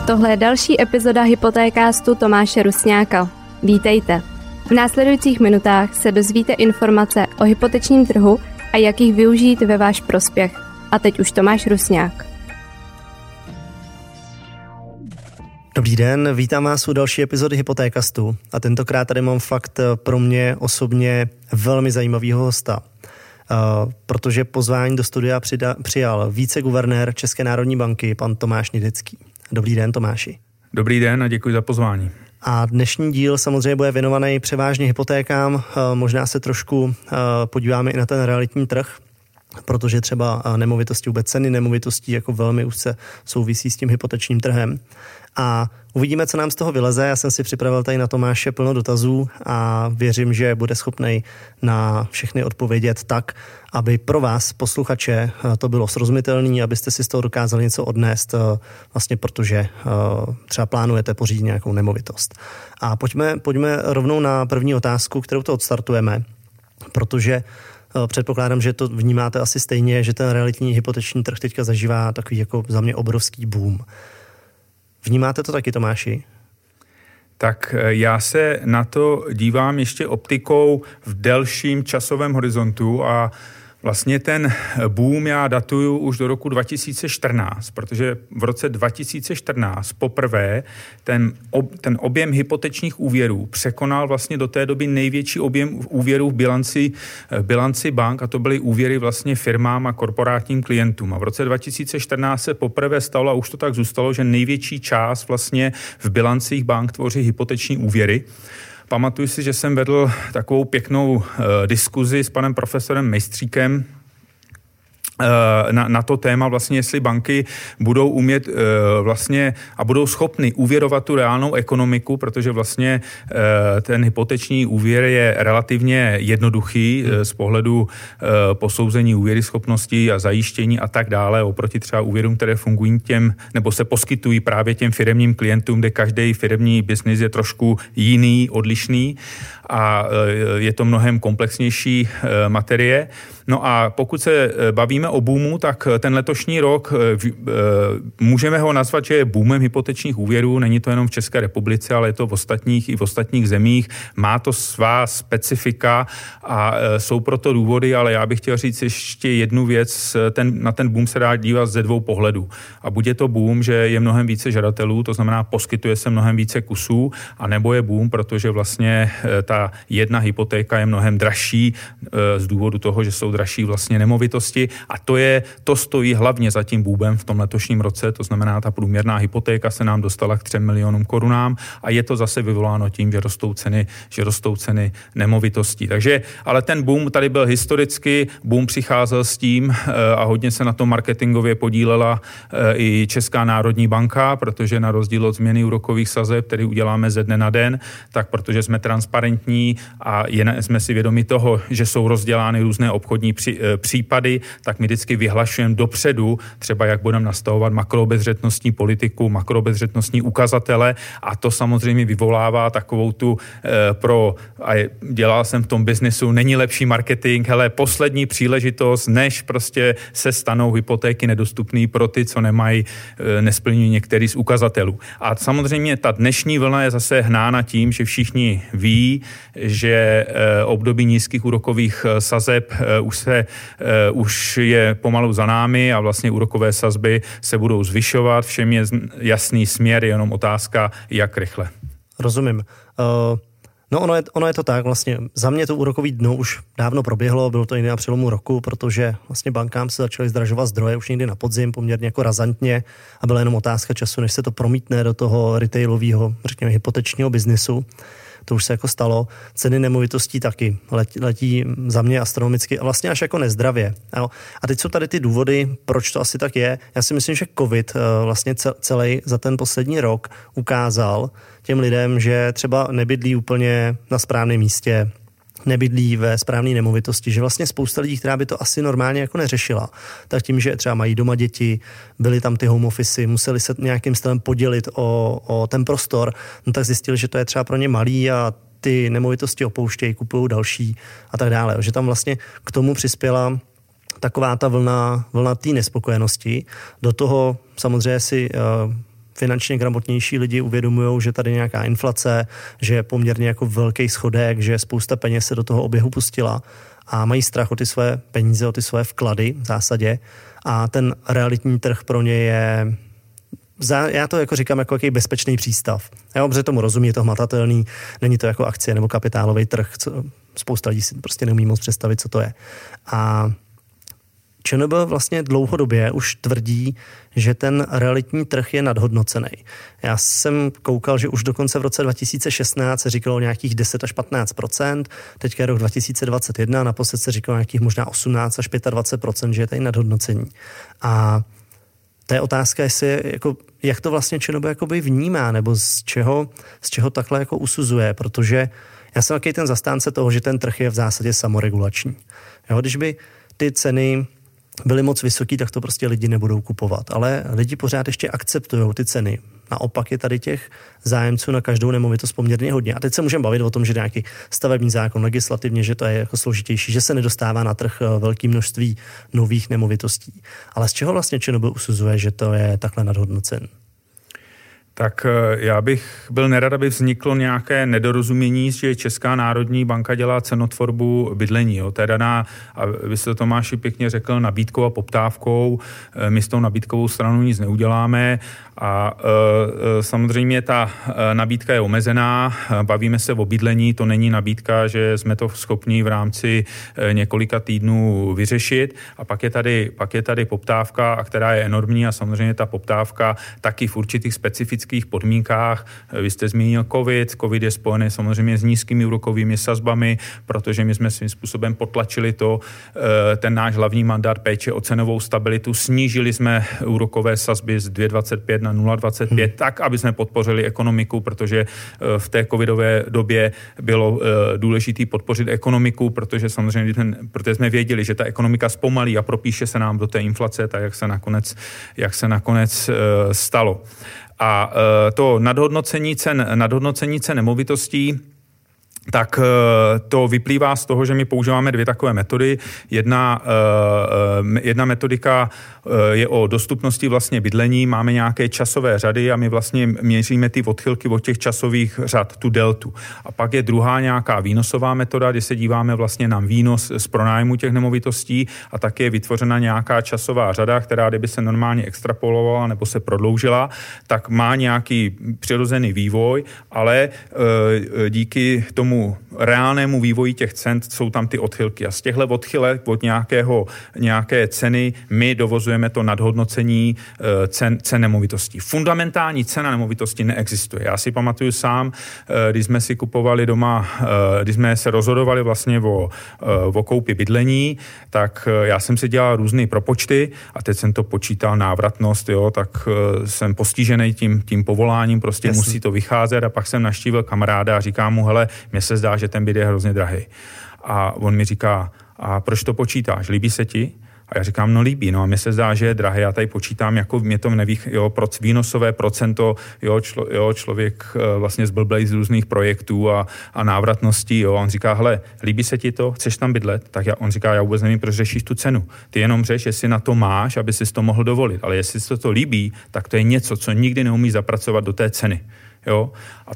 Tohle je další epizoda Hypotékástu Tomáše Rusňáka. Vítejte. V následujících minutách se dozvíte informace o hypotečním trhu a jak jich využít ve váš prospěch. A teď už Tomáš Rusňák. Dobrý den, vítám vás u další epizody Hypotékastu a tentokrát tady mám fakt pro mě osobně velmi zajímavého hosta. Protože pozvání do studia přijal viceguvernér České národní banky, pan Tomáš Nědecký. Dobrý den, Tomáši. Dobrý den a děkuji za pozvání. A dnešní díl samozřejmě bude věnovaný převážně hypotékám. Možná se trošku podíváme i na ten realitní trh, protože třeba nemovitosti, vůbec ceny nemovitostí jako velmi úzce souvisí s tím hypotečním trhem. A uvidíme, co nám z toho vyleze. Já jsem si připravil tady na Tomáše plno dotazů a věřím, že bude schopnej na všechny odpovědět tak, aby pro vás, posluchače, to bylo srozumitelné, abyste si z toho dokázali něco odnést, vlastně protože třeba plánujete pořídit nějakou nemovitost. A pojďme rovnou na první otázku, kterou to odstartujeme, protože předpokládám, že to vnímáte asi stejně, že ten realitní hypoteční trh teďka zažívá takový jako za mě obrovský boom. Vnímáte to taky, Tomáši? Tak já se na to dívám ještě optikou v delším časovém horizontu a vlastně ten boom já datuju už do roku 2014, protože v roce 2014 poprvé ten objem hypotečních úvěrů překonal vlastně do té doby největší objem úvěrů v bilanci bank, a to byly úvěry vlastně firmám a korporátním klientům. A v roce 2014 se poprvé stalo, a už to tak zůstalo, že největší část vlastně v bilancích bank tvoří hypoteční úvěry. Pamatuju si, že jsem vedl takovou pěknou diskuzi s panem profesorem Mejstříkem na to téma vlastně, jestli banky budou umět vlastně a budou schopny úvěrovat tu reálnou ekonomiku, protože vlastně ten hypoteční úvěr je relativně jednoduchý z pohledu posouzení úvěryschopnosti a zajištění a tak dále, oproti třeba úvěrům, které fungují nebo se poskytují právě těm firemním klientům, kde každý firemní biznis je trošku jiný, odlišný a je to mnohem komplexnější materie. No a pokud se bavíme o boomu, tak ten letošní rok můžeme ho nazvat, že je boomem hypotečních úvěrů. Není to jenom v České republice, ale je to v ostatních zemích. Má to svá specifika a jsou proto důvody, ale já bych chtěl říct ještě jednu věc. Na ten boom se dá dívat ze dvou pohledů. A buď je to boom, že je mnohem více žadatelů, to znamená poskytuje se mnohem více kusů, a nebo je boom, protože vlastně ta jedna hypotéka je mnohem dražší z důvodu toho, že jsou dražší vlastně nemovitosti, a to stojí hlavně za tím boomem v tom letošním roce, to znamená, ta průměrná hypotéka se nám dostala k 3 milionům korunám a je to zase vyvoláno tím, že rostou ceny nemovitostí. Takže, ale ten boom tady byl historicky, boom přicházel s tím a hodně se na tom marketingově podílela i Česká národní banka, protože na rozdíl od změny úrokových sazeb, který uděláme ze dne na den, tak protože jsme transparentní a jsme si vědomi toho, že jsou rozdělány různé obchodní případy, tak my vždycky vyhlašujeme dopředu, třeba jak budeme nastavovat makroobezřetnostní politiku, makroobezřetnostní ukazatele, a to samozřejmě vyvolává takovou tu dělal jsem v tom biznesu, není lepší marketing, hele, poslední příležitost, než prostě se stanou hypotéky nedostupný pro ty, co nesplňují některý z ukazatelů. A samozřejmě ta dnešní vlna je zase hnána tím, že všichni ví, že období nízkých úrokových sazeb už je pomalu za námi a vlastně úrokové sazby se budou zvyšovat. Všem je jasný směr, je jenom otázka, jak rychle. Rozumím. No ono je to tak, vlastně za mě to úrokový dno už dávno proběhlo, bylo to někdy na přelomu roku, protože vlastně bankám se začaly zdražovat zdroje už někdy na podzim poměrně jako razantně a byla jenom otázka času, než se to promítne do toho retailového, řekněme, hypotečního biznisu. To už se jako stalo. Ceny nemovitostí taky letí za mě astronomicky a vlastně až jako nezdravě. A teď jsou tady ty důvody, proč to asi tak je. Já si myslím, že covid vlastně celý za ten poslední rok ukázal těm lidem, že třeba nebydlí úplně na správném místě, nebydlí ve správné nemovitosti, že vlastně spousta lidí, která by to asi normálně jako neřešila, tak tím, že třeba mají doma děti, byly tam ty home office, museli se nějakým stylem podělit o ten prostor, no tak zjistili, že to je třeba pro ně malý a ty nemovitosti opouštějí, kupují další a tak dále. Že tam vlastně k tomu přispěla taková ta vlna té nespokojenosti. Do toho samozřejmě si finančně gramotnější lidi uvědomují, že tady je nějaká inflace, že je poměrně jako velký schodek, že spousta peněz se do toho oběhu pustila a mají strach o ty své peníze, o ty své vklady v zásadě a ten realitní trh pro ně je, já to jako říkám jako jaký bezpečný přístav. Já protože tomu rozumím, je to hmatatelný, není to jako akcie nebo kapitálový trh, spousta lidí si prostě neumí moc představit, co to je. A ČNB vlastně dlouhodobě už tvrdí, že ten realitní trh je nadhodnocený. Já jsem koukal, že už dokonce v roce 2016 se říkalo nějakých 10 až 15%, teďka je rok 2021, naposled se říkalo nějakých možná 18 až 25%, že je tady nadhodnocení. A to je otázka, jestli jako, jak to vlastně ČNB jakoby vnímá, nebo z čeho takhle jako usuzuje, protože já jsem takový ten zastánce toho, že ten trh je v zásadě samoregulační. Jo, když by ty ceny byly moc vysoký, tak to prostě lidi nebudou kupovat. Ale lidi pořád ještě akceptují ty ceny. Naopak je tady těch zájemců na každou nemovitost poměrně hodně. A teď se můžeme bavit o tom, že nějaký stavební zákon legislativně, že to je jako složitější, že se nedostává na trh velké množství nových nemovitostí. Ale z čeho vlastně ČNB usuzuje, že to je takhle nadhodnocen? Tak já bych byl nerad, aby vzniklo nějaké nedorozumění, že Česká národní banka dělá cenotvorbu bydlení. Jo. To je daná, a vy jste to, Tomáši, pěkně řekl, nabídkou a poptávkou. My s tou nabídkovou stranou nic neuděláme a samozřejmě ta nabídka je omezená. Bavíme se o bydlení, to není nabídka, že jsme to schopni v rámci několika týdnů vyřešit. A pak je tady poptávka, která je enormní a samozřejmě ta poptávka taky v určitých specifických podmínkách. Vy jste zmínil COVID je spojený samozřejmě s nízkými úrokovými sazbami, protože my jsme svým způsobem potlačili ten náš hlavní mandát péče o cenovou stabilitu. Snížili jsme úrokové sazby z 2,25 na 0,25 tak, aby jsme podpořili ekonomiku, protože v té covidové době bylo důležité podpořit ekonomiku, protože samozřejmě protože jsme věděli, že ta ekonomika zpomalí a propíše se nám do té inflace, tak jak se nakonec stalo. A to nadhodnocení cen nemovitostí, tak to vyplývá z toho, že my používáme dvě takové metody. Jedna metodika je o dostupnosti vlastně bydlení. Máme nějaké časové řady a my vlastně měříme ty odchylky od těch časových řad, tu deltu. A pak je druhá nějaká výnosová metoda, kdy se díváme vlastně na výnos z pronájmu těch nemovitostí a tak je vytvořena nějaká časová řada, která kdyby se normálně extrapolovala nebo se prodloužila, tak má nějaký přirozený vývoj, ale díky tomu reálnému vývoji těch cen jsou tam ty odchylky. A z těchto odchylek od nějaké ceny my dovozujeme to nadhodnocení cen nemovitostí. Fundamentální cena nemovitosti neexistuje. Já si pamatuju sám, když jsme si kupovali doma, když jsme se rozhodovali vlastně o koupi bydlení, tak já jsem si dělal různé propočty a teď jsem to počítal návratnost, jo, tak jsem postižený tím povoláním, prostě Jasně. Musí to vycházet a pak jsem navštívil kamaráda a říkám mu, hele, mně se zdá, že ten byt je hrozně drahý. A on mi říká, a proč to počítáš, líbí se ti? A já říkám, no líbí, no a mně se zdá, že je drahé, já tady počítám, jako mě to neví, jo, výnosové procento, člověk vlastně zblblej z různých projektů a návratností, jo, a on říká, hele, líbí se ti to, chceš tam bydlet? Tak on říká, já vůbec nevím, proč řešíš tu cenu. Ty jenom řeš, jestli na to máš, aby si to mohl dovolit, ale jestli se to líbí, tak to je něco, co nikdy neumí zapracovat do té ceny. Jo?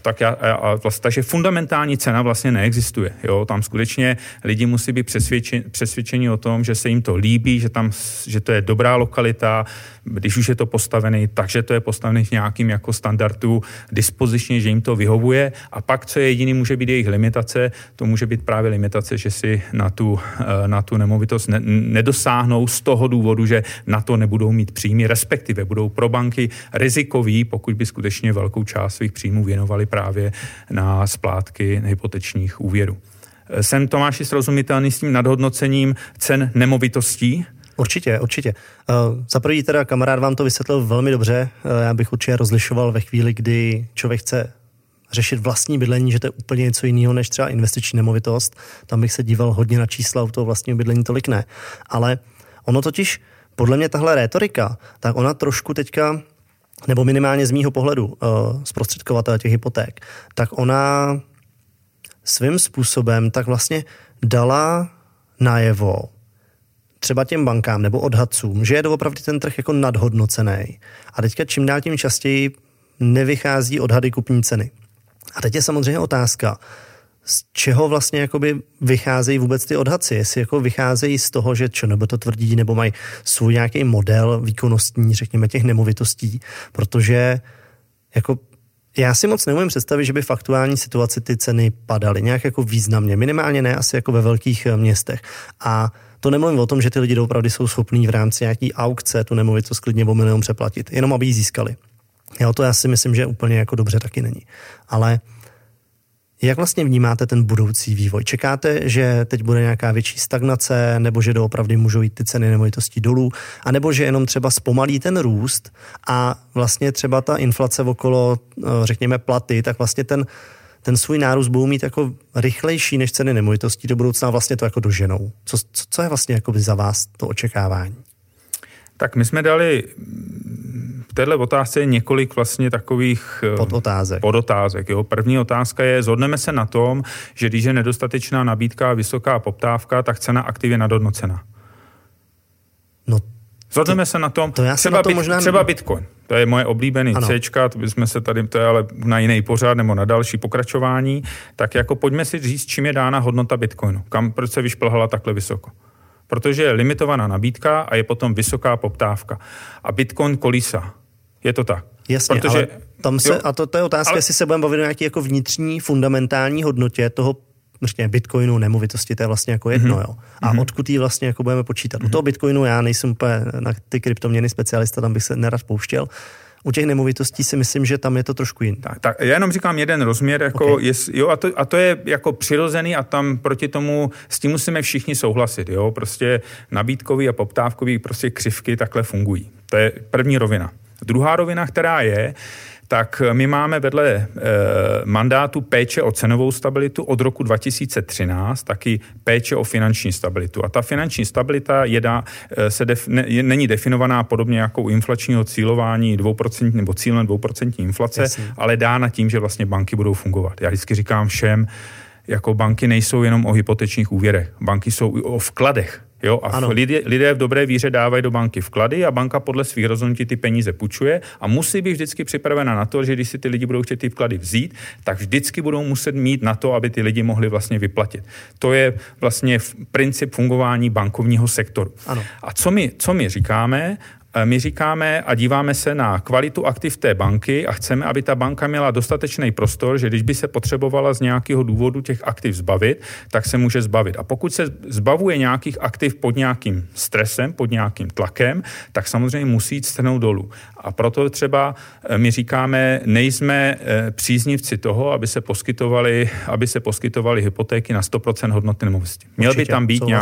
Takže fundamentální cena vlastně neexistuje. Jo? Tam skutečně lidi musí být přesvědčeni o tom, že se jim to líbí, že to je dobrá lokalita, když už je to postavený, takže to je postavený v nějakým jako standardu dispozičně, že jim to vyhovuje a pak, co je jediný, může být jejich limitace, to může být právě limitace, že si na tu nemovitost nedosáhnou z toho důvodu, že na to nebudou mít příjmy, respektive budou pro banky rizikoví, pokud by skutečně velkou část svých příjmů věnovali právě na splátky hypotečních úvěrů. Jsem, Tomáši, srozumitelný s tím nadhodnocením cen nemovitostí? Určitě. Za první teda kamarád vám to vysvětlil velmi dobře. Já bych určitě rozlišoval ve chvíli, kdy člověk chce řešit vlastní bydlení, že to je úplně něco jiného než třeba investiční nemovitost. Tam bych se díval hodně na čísla, u toho vlastního bydlení tolik ne. Ale ono totiž, podle mě tahle rétorika, tak ona trošku teďka, nebo minimálně z mýho pohledu zprostředkovatele těch hypoték, tak ona svým způsobem tak vlastně dala najevo třeba těm bankám nebo odhadcům, že je doopravdy ten trh jako nadhodnocený. A teďka čím dál tím častěji nevychází odhady kupní ceny. A teď je samozřejmě otázka, z čeho vlastně jakoby vycházejí vůbec ty odhadci. Jestli jako vycházejí z toho, že ČNB to tvrdí, nebo mají svůj nějaký model výkonnostní, řekněme, těch nemovitostí, protože jako já si moc neumím představit, že by v aktuální situaci ty ceny padaly nějak jako významně. Minimálně ne asi jako ve velkých městech. A to nemluvím o tom, že ty lidi opravdu jsou schopní v rámci nějaký aukce tu nemovitost klidně o 1 milion přeplatit, jenom aby ji získali. Jo, to já si myslím, že úplně jako dobře taky není. Ale jak vlastně vnímáte ten budoucí vývoj? Čekáte, že teď bude nějaká větší stagnace, nebo že doopravdy můžou jít ty ceny nemovitostí dolů, anebo že jenom třeba zpomalí ten růst a vlastně třeba ta inflace okolo, řekněme, platy, tak vlastně ten svůj nárůst budou mít jako rychlejší než ceny nemovitostí do budoucna, vlastně to jako doženou. Co je vlastně jako za vás to očekávání? Tak my jsme dali v této otázce několik vlastně takových podotázek. Jo. První otázka je, shodneme se na tom, že když je nedostatečná nabídka a vysoká poptávka, tak cena aktiv je nadhodnocena. No, shodneme se na tom, třeba Bitcoin. To je moje oblíbený Cčka, to bychom se tady, to je ale na jiný pořad nebo na další pokračování. Tak jako pojďme si říct, čím je dána hodnota Bitcoinu. Proč se vyšplhala takhle vysoko? Protože je limitovaná nabídka a je potom vysoká poptávka. A Bitcoin kolísá. Je to tak. Jasně, protože, ale tam se, a to je otázka, jestli se budeme bavit o nějaké jako vnitřní fundamentální hodnotě toho Bitcoinu, nemovitosti, to je vlastně jako jedno, jo. A odkud ji vlastně jako budeme počítat. U toho Bitcoinu já nejsem úplně na ty kryptoměny specialista, tam bych se nerad pouštěl. U těch nemovitostí si myslím, že tam je to trošku jiný. Tak já jenom říkám jeden rozměr, jako a to je jako přirozený a tam proti tomu, s tím musíme všichni souhlasit, jo, prostě nabídkový a poptávkový prostě křivky takhle fungují. To je první rovina. Druhá rovina, která je, tak my máme vedle mandátu péče o cenovou stabilitu od roku 2013 taky péče o finanční stabilitu. A ta finanční stabilita není definovaná podobně jako u inflačního cílování 2% nebo cílem 2% inflace, ale dána tím, že vlastně banky budou fungovat. Já vždycky říkám všem, jako banky nejsou jenom o hypotečních úvěrech, banky jsou i o vkladech. Jo, a lidé v dobré víře dávají do banky vklady a banka podle svých rozhodnutí ty peníze půjčuje a musí být vždycky připravena na to, že když si ty lidi budou chtět ty vklady vzít, tak vždycky budou muset mít na to, aby ty lidi mohli vlastně vyplatit. To je vlastně princip fungování bankovního sektoru. Ano. A co my říkáme? My říkáme a díváme se na kvalitu aktiv té banky a chceme, aby ta banka měla dostatečný prostor, že když by se potřebovala z nějakého důvodu těch aktiv zbavit, tak se může zbavit. A pokud se zbavuje nějakých aktiv pod nějakým stresem, pod nějakým tlakem, tak samozřejmě musí jít strhnout dolů. A proto třeba my říkáme, nejsme příznivci toho, aby se poskytovaly hypotéky na 100% hodnoty nemovitosti. Měl by tam být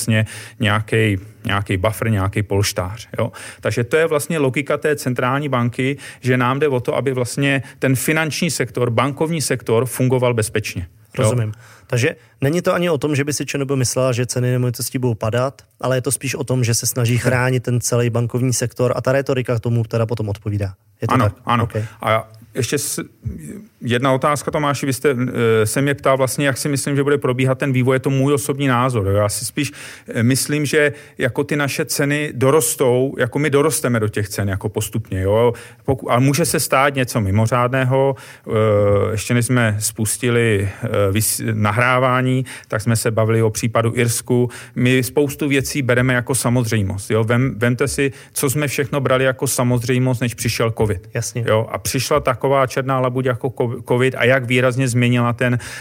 nějaký buffer, nějaký polštář. Jo? Takže to je vlastně logika té centrální banky, že nám jde o to, aby vlastně ten finanční sektor, bankovní sektor fungoval bezpečně. Rozumím. Jo? Takže není to ani o tom, že by si ČNB myslela, že ceny nemovitostí budou padat, ale je to spíš o tom, že se snaží chránit ten celý bankovní sektor a ta retorika k tomu teda potom odpovídá. Je to tak? Ano. Okay. A ještě jedna otázka, Tomáši, vy jste se mě ptal vlastně, jak si myslím, že bude probíhat ten vývoj, je to můj osobní názor. Jo? Já si spíš myslím, že jako ty naše ceny dorostou, jako my dorosteme do těch cen jako postupně. Jo? Ale může se stát něco mimořádného. Ještě než jsme spustili nahrávání, tak jsme se bavili o případu Irsku. My spoustu věcí bereme jako samozřejmost. Jo? Vemte si, co jsme všechno brali jako samozřejmost, než přišel covid. Jasně. Jo? A přišla taková černá labuť jako covid a jak výrazně změnila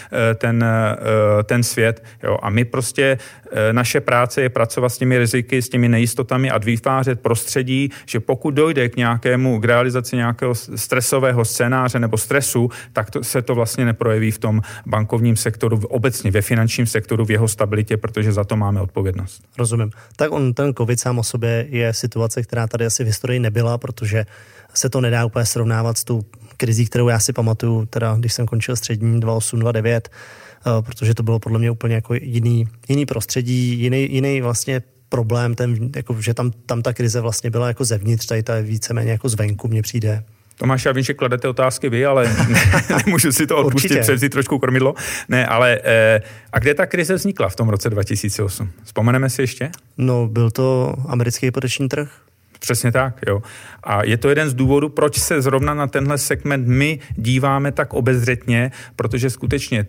ten svět. Jo? A my prostě, naše práce je pracovat s těmi riziky, s těmi nejistotami a vytvářet prostředí, že pokud dojde k realizaci nějakého stresového scénáře nebo stresu, tak se to vlastně neprojeví v tom bankovním sektoru, obecně ve finančním sektoru, v jeho stabilitě, protože za to máme odpovědnost. Rozumím. Tak ten covid sám o sobě je situace, která tady asi v historii nebyla, protože se to nedá úplně srovnávat s tou krizí, kterou já si pamatuju, teda když jsem končil střední 2008-2009, protože to bylo podle mě úplně jako jiný prostředí, jiný vlastně problém, že tam ta krize vlastně byla jako zevnitř, tady ta víceméně jako zvenku mně přijde. Tomáš, já vím, že kladete otázky vy, ale nemůžu si to odpustit, převzít trošku kormidlo. Ne, ale a kde ta krize vznikla v tom roce 2008? Vzpomeneme si ještě? No, byl to americký hypoteční trh. Přesně tak, jo. A je to jeden z důvodů, proč se zrovna na tenhle segment my díváme tak obezřetně, protože skutečně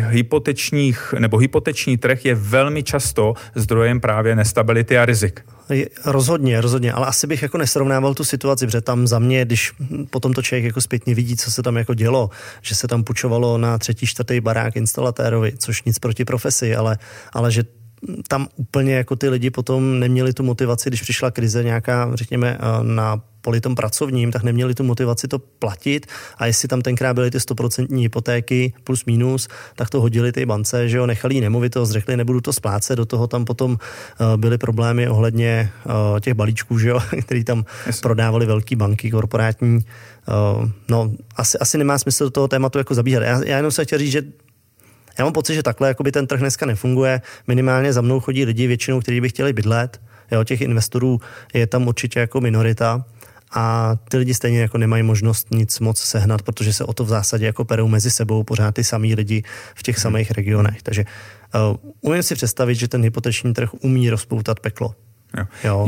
hypoteční trh je velmi často zdrojem právě nestability a rizik. Rozhodně, ale asi bych jako nesrovnával tu situaci, protože tam za mě, když potom to člověk jako zpětně vidí, co se tam jako dělo, že se tam půjčovalo na 3., 4. barák instalatérovi, což nic proti profesi, ale že tam úplně jako ty lidi potom neměli tu motivaci, když přišla krize nějaká, řekněme, na poli tom pracovním, tak neměli tu motivaci to platit a jestli tam tenkrát byly ty 100% hypotéky plus minus, tak to hodili ty bance, že jo, nechali jí nemovitost, řekli, nebudu to splácet, do toho tam potom byly problémy ohledně těch balíčků, že jo, který tam prodávali velké banky, korporátní. No, asi nemá smysl do toho tématu jako zabíhat. Já jenom se chtěl říct, že já mám pocit, že takhle jakoby ten trh dneska nefunguje. Minimálně za mnou chodí lidi většinou, kteří by chtěli bydlet. Jo, těch investorů je tam určitě jako minorita a ty lidi stejně jako nemají možnost nic moc sehnat, protože se o to v zásadě jako perou mezi sebou pořád ty samý lidi v těch samých regionech. Takže umím si představit, že ten hypoteční trh umí rozpoutat peklo. Jo.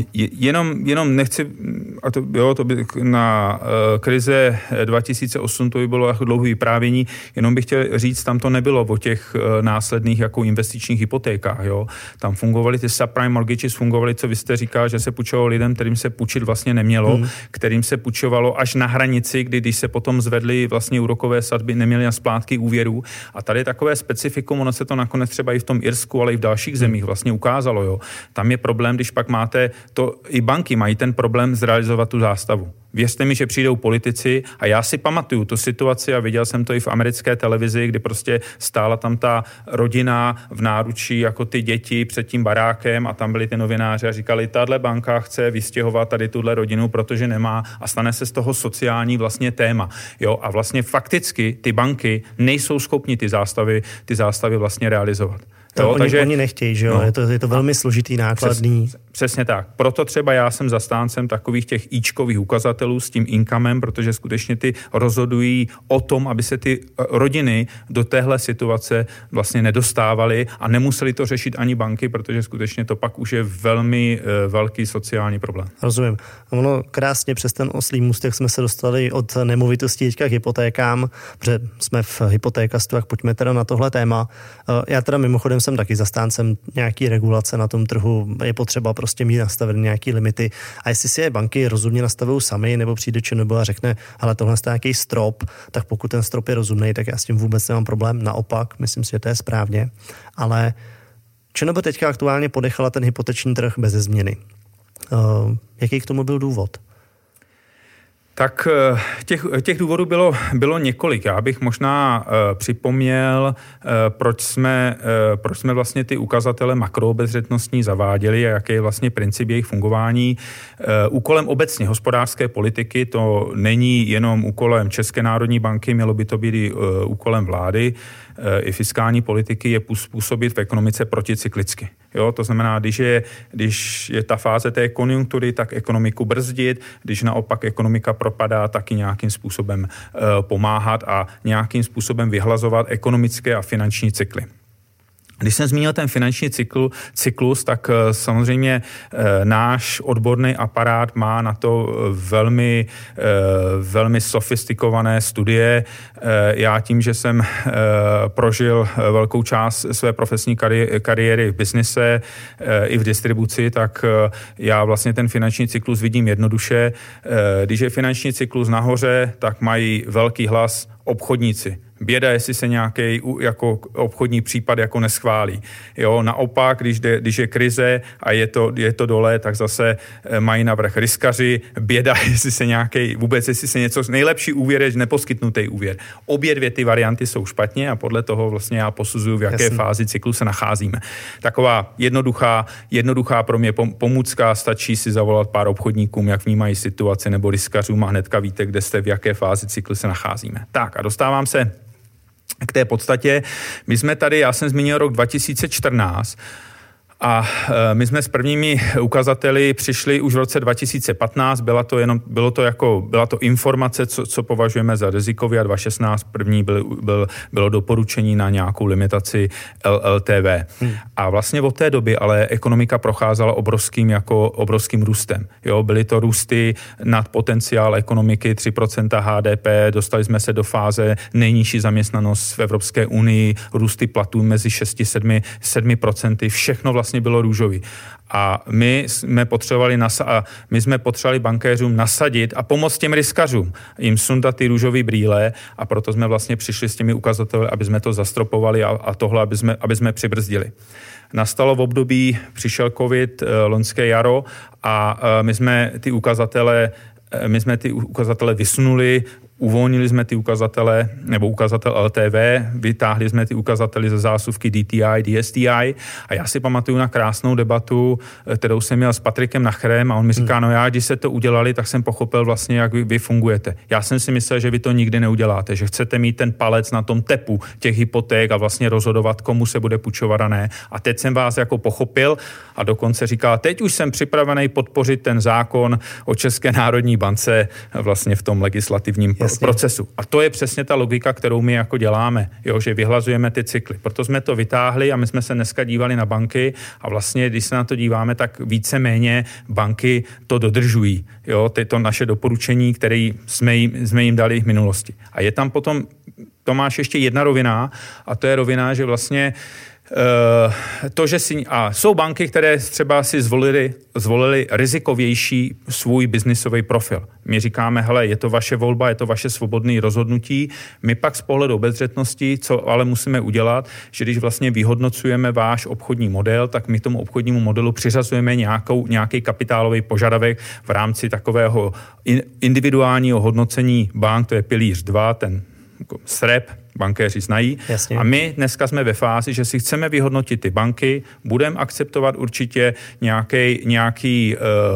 Jenom nechci, a to by na krize 2008 to by bylo jako dlouhé vyprávění, jenom bych chtěl říct, tam to nebylo o těch následných jako investičních hypotékách, jo. Tam fungovaly ty subprime mortgages, fungovaly, co vy jste říkal, že se půjčovalo lidem, kterým se půjčit vlastně nemělo, kterým se půjčovalo až na hranici, když se potom zvedly vlastně úrokové sazby, neměli na splátky úvěrů. A tady takové specifikum, ono se to nakonec třeba i v tom Irsku, ale i v dalších zemích vlastně ukázalo, jo. Tam je problém, když pak máte to, i banky mají ten problém zrealizovat tu zástavu. Věřte mi, že přijdou politici a já si pamatuju tu situaci a viděl jsem to i v americké televizi, kdy prostě stála tam ta rodina v náručí jako ty děti před tím barákem a tam byli ty novináři a říkali, tahle banka chce vystěhovat tady tuhle rodinu, protože nemá a stane se z toho sociální vlastně téma. Jo? A vlastně fakticky ty banky nejsou schopni ty zástavy vlastně realizovat. Oni nechtějí, že jo? No. Je to velmi složitý, nákladný. Přesně tak. Proto třeba já jsem zastáncem takových těch íčkových ukazatelů s tím incomem, protože skutečně ty rozhodují o tom, aby se ty rodiny do téhle situace vlastně nedostávaly a nemuseli to řešit ani banky, protože skutečně to pak už je velmi velký sociální problém. Rozumím. Ono krásně přes ten oslý můstek jsme se dostali od nemovitostí teďka k hypotékám, protože jsme v hypotékastu, tak pojďme teda na tohle téma. Já teda mimochodem jsem taky zastáncem nějaký regulace na tom trhu, je potřeba prostě mít nastavené nějaký limity. A jestli si je banky rozumně nastavují sami, nebo přijde ČNB a řekne, hele, tohle je nějaký strop, tak pokud ten strop je rozumný, tak já s tím vůbec nemám problém. Naopak, myslím si, že to je správně. Ale ČNB teďka aktuálně podechala ten hypoteční trh beze změny. Jaký k tomu byl důvod? Tak těch důvodů bylo několik. Já bych možná připomněl, proč jsme vlastně ty ukazatele makroobezřetnostní zaváděli a jaký je vlastně princip jejich fungování. Úkolem obecně hospodářské politiky to není jenom úkolem České národní banky, mělo by to být i úkolem vlády. I fiskální politiky je působit v ekonomice proticyklicky. Jo, to znamená, když je ta fáze té konjunktury, tak ekonomiku brzdit, když naopak ekonomika propadá, taky nějakým způsobem pomáhat a nějakým způsobem vyhlazovat ekonomické a finanční cykly. Když jsem zmínil ten finanční cyklus, tak samozřejmě náš odborný aparát má na to velmi sofistikované studie. Já tím, že jsem prožil velkou část své profesní kariéry v biznise i v distribuci, tak já vlastně ten finanční cyklus vidím jednoduše. Když je finanční cyklus nahoře, tak mají velký hlas obchodníci. Běda, jestli se nějaký jako obchodní případ jako neschválí. Jo, naopak, když je krize a je to dole, tak zase mají navrch riskaři. Běda, jestli se něco, nejlepší úvěr je neposkytnutý úvěr. Obě dvě ty varianty jsou špatně a podle toho vlastně já posuzuju, v jaké fázi cyklu se nacházíme. Taková jednoduchá pro mě pomůcka, stačí si zavolat pár obchodníkům, jak vnímají situaci, nebo riskařům a hnedka víte, kde jste, v jaké fázi cyklu se nacházíme. Tak a dostávám se k té podstatě. My jsme tady, já jsem zmínil rok 2014 A my jsme s prvními ukazateli přišli už v roce 2015, byla to informace, co považujeme za rizikový, a 2016 první bylo doporučení na nějakou limitaci LTV. A vlastně od té doby ale ekonomika procházela obrovským růstem. Jo, byly to růsty nad potenciál ekonomiky 3% HDP, dostali jsme se do fáze nejnižší zaměstnanost v Evropské unii, růsty platů mezi 6-7%, všechno vlastně bylo růžový. A my jsme potřebovali bankéřům nasadit a pomoct těm riskařům, jim sundat ty růžové brýle, a proto jsme vlastně přišli s těmi ukazateli, aby jsme to zastropovali a tohle, aby jsme přibrzdili. Nastalo v období, přišel covid, loňské jaro, a my jsme ty ukazatele vysunuli, uvolnili jsme ty ukazatele, nebo ukazatel LTV, vytáhli jsme ty ukazatele ze zásuvky DTI, DSTI, a já si pamatuju na krásnou debatu, kterou jsem měl s Patrikem Nacherem, a on mi říká, no já, když se to udělali, tak jsem pochopil vlastně, jak vy fungujete. Já jsem si myslel, že vy to nikdy neuděláte, že chcete mít ten palec na tom tepu těch hypoték a vlastně rozhodovat, komu se bude půjčovat a ne. A teď jsem vás jako pochopil, a dokonce říkal, teď už jsem připravený podpořit ten zákon o České národní bance vlastně v tom legislativním procesu. A to je přesně ta logika, kterou my jako děláme, jo, že vyhlazujeme ty cykly. Proto jsme to vytáhli a my jsme se dneska dívali na banky a vlastně, když se na to díváme, tak víceméně banky to dodržují. Jo, to naše doporučení, které jsme jim dali v minulosti. A je tam potom, Tomáš, ještě jedna rovina, a to je rovina, že vlastně jsou banky, které třeba si zvolili rizikovější svůj biznisový profil. My říkáme, hele, je to vaše volba, je to vaše svobodné rozhodnutí. My pak z pohledu obezřetnosti, co ale musíme udělat, že když vlastně vyhodnocujeme váš obchodní model, tak my tomu obchodnímu modelu přiřazujeme nějaký kapitálový požadavek v rámci takového individuálního hodnocení bank, to je pilíř 2, ten SREP, bankéři znají. Jasně. A my dneska jsme ve fázi, že si chceme vyhodnotit ty banky, budeme akceptovat určitě nějaký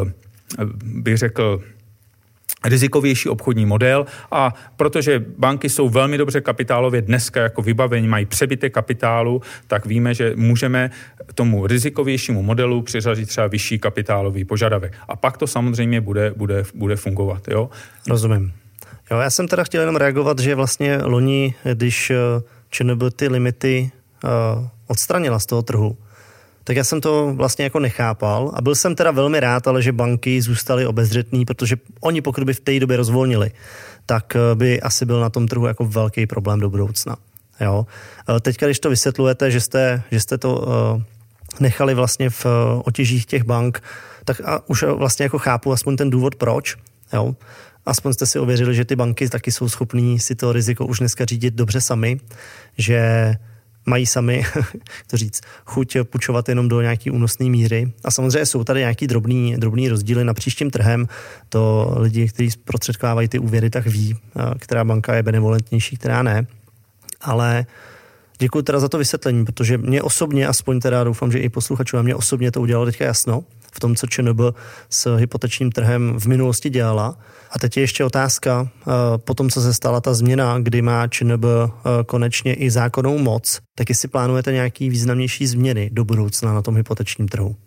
bych řekl, rizikovější obchodní model, a protože banky jsou velmi dobře kapitálově dneska jako vybavení, mají přebytek kapitálu, tak víme, že můžeme tomu rizikovějšímu modelu přiřadit třeba vyšší kapitálový požadavek. A pak to samozřejmě bude fungovat. Jo? Rozumím. Jo, já jsem teda chtěl jenom reagovat, že vlastně loni, když ČNB ty limity odstranila z toho trhu, tak já jsem to vlastně jako nechápal a byl jsem teda velmi rád, ale že banky zůstaly obezřetný, protože oni, pokud by v té době rozvolnili, tak by asi byl na tom trhu jako velký problém do budoucna. Jo. Teďka, když to vysvětlujete, že jste to nechali vlastně v otěžích těch bank, tak už vlastně jako chápu aspoň ten důvod, proč. Jo. Aspoň jste si ověřili, že ty banky taky jsou schopní si to riziko už dneska řídit dobře sami, že mají sami, to říct, chuť půjčovat jenom do nějaký únosné míry. A samozřejmě jsou tady nějaký drobný rozdíly napříč tím trhem. To lidi, kteří zprostředkovávají ty úvěry, tak ví, která banka je benevolentnější, která ne. Ale děkuji teda za to vysvětlení, protože mě osobně, aspoň teda doufám, že i posluchačům, mě osobně to udělalo teďka jasno v tom, co ČNB s hypotečním trhem v minulosti dělala. A teď je ještě otázka, po tom, co se stala ta změna, kdy má ČNB konečně i zákonnou moc, tak jestli plánujete nějaký významnější změny do budoucna na tom hypotečním trhu?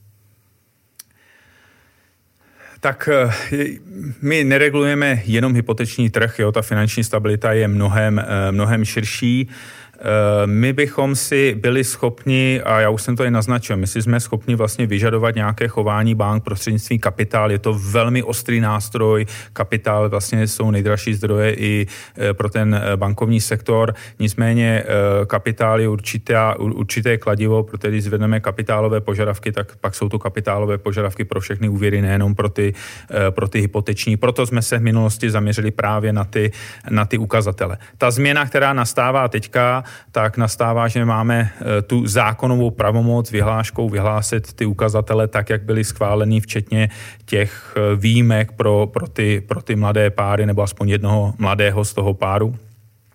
Tak my neregulujeme jenom hypoteční trh, jo, ta finanční stabilita je mnohem širší. My bychom si byli schopni, a já už jsem to i naznačil, my si jsme schopni vlastně vyžadovat nějaké chování bank prostřednictvím kapitál. Je to velmi ostrý nástroj, kapitál vlastně jsou nejdražší zdroje i pro ten bankovní sektor, nicméně kapitál je určité kladivo, protože když zvedneme kapitálové požadavky, tak pak jsou to kapitálové požadavky pro všechny úvěry, nejenom pro ty hypoteční. Proto jsme se v minulosti zaměřili právě na ty ukazatele. Ta změna, která nastává teďka, tak nastává, že máme tu zákonovou pravomoc vyhláškou vyhlásit ty ukazatele tak, jak byly schváleny, včetně těch výjimek pro ty mladé páry, nebo aspoň jednoho mladého z toho páru.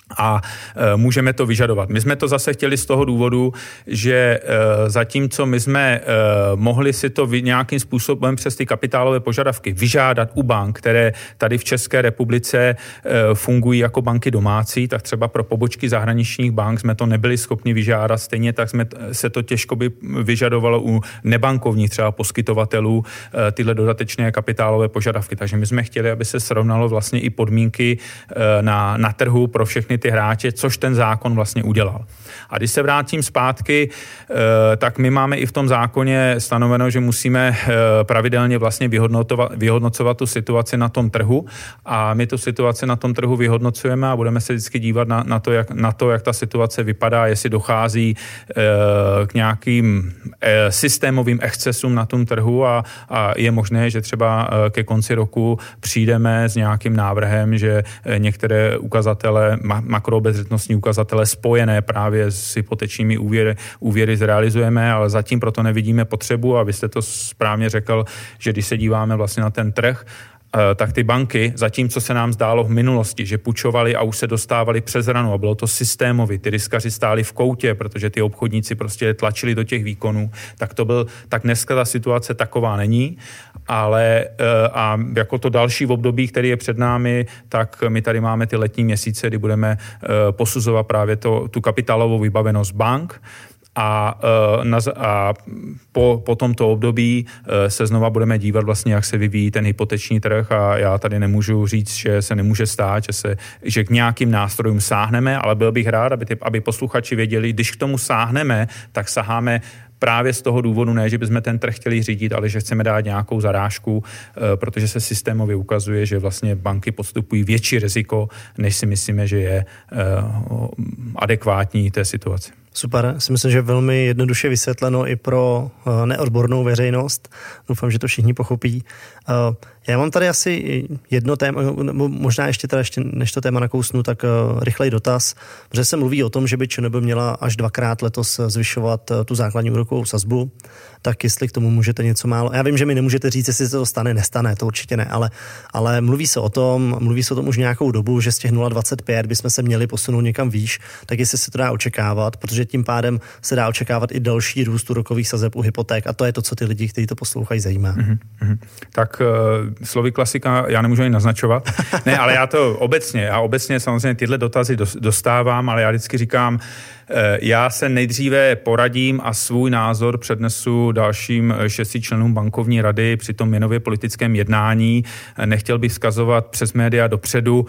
a můžeme to vyžadovat. My jsme to zase chtěli z toho důvodu, že zatímco my jsme mohli si to nějakým způsobem přes ty kapitálové požadavky vyžádat u bank, které tady v České republice fungují jako banky domácí, tak třeba pro pobočky zahraničních bank jsme to nebyli schopni vyžádat, stejně tak se to těžko by vyžadovalo u nebankovních třeba poskytovatelů tyhle dodatečné kapitálové požadavky. Takže my jsme chtěli, aby se srovnalo vlastně i podmínky na trhu pro všechny ty hráče, což ten zákon vlastně udělal. A když se vrátím zpátky, tak my máme i v tom zákoně stanoveno, že musíme pravidelně vlastně vyhodnocovat tu situaci na tom trhu a my tu situaci na tom trhu vyhodnocujeme a budeme se vždycky dívat na to, jak ta situace vypadá, jestli dochází k nějakým systémovým excesům na tom trhu a je možné, že třeba ke konci roku přijdeme s nějakým návrhem, že některé ukazatele, makroobezřetnostní ukazatele spojené právě s hypotečními úvěry zrealizujeme, ale zatím proto nevidíme potřebu a vy jste to správně řekl, že když se díváme vlastně na ten trh, tak ty banky, zatímco se nám zdálo v minulosti, že půjčovali a už se dostávali přes ranu a bylo to systémový, ty riskaři stáli v koutě, protože ty obchodníci prostě tlačili do těch výkonů, tak dneska ta situace taková není, ale a jako to další v období, který je před námi, tak my tady máme ty letní měsíce, kdy budeme posuzovat právě tu kapitálovou vybavenost bank, a po tomto období se znova budeme dívat vlastně, jak se vyvíjí ten hypoteční trh a já tady nemůžu říct, že se nemůže stát, že k nějakým nástrojům sáhneme, ale byl bych rád, aby posluchači věděli, když k tomu sáhneme, tak saháme právě z toho důvodu ne, že bychom ten trh chtěli řídit, ale že chceme dát nějakou zarážku, protože se systémově ukazuje, že vlastně banky podstupují větší riziko, než si myslíme, že je adekvátní té situaci. Super, si myslím, že velmi jednoduše vysvětleno i pro neodbornou veřejnost. Doufám, že to všichni pochopí. Já mám tady asi jedno téma, možná ještě než to téma nakousnu, tak rychlej dotaz, protože se mluví o tom, že by ČNB měla až 2krát letos zvyšovat tu základní úrokovou sazbu, tak jestli k tomu můžete něco málo. Já vím, že mi nemůžete říct, jestli se to stane, nestane, to určitě ne, ale mluví se o tom už nějakou dobu, že z těch 0,25 bychom se měli posunout někam výš, tak jestli se to dá očekávat, protože tím pádem se dá očekávat i další růst úrokových sazeb u hypoték a to je to, co ty lidi, kteří to poslouchají, zajímá. Tak slovy klasika já nemůžu ani naznačovat. Ne, ale já obecně samozřejmě tyhle dotazy dostávám, ale já vždycky říkám, já se nejdříve poradím a svůj názor přednesu dalším 6 členům bankovní rady při tom měnově politickém jednání. Nechtěl bych vzkazovat přes média dopředu,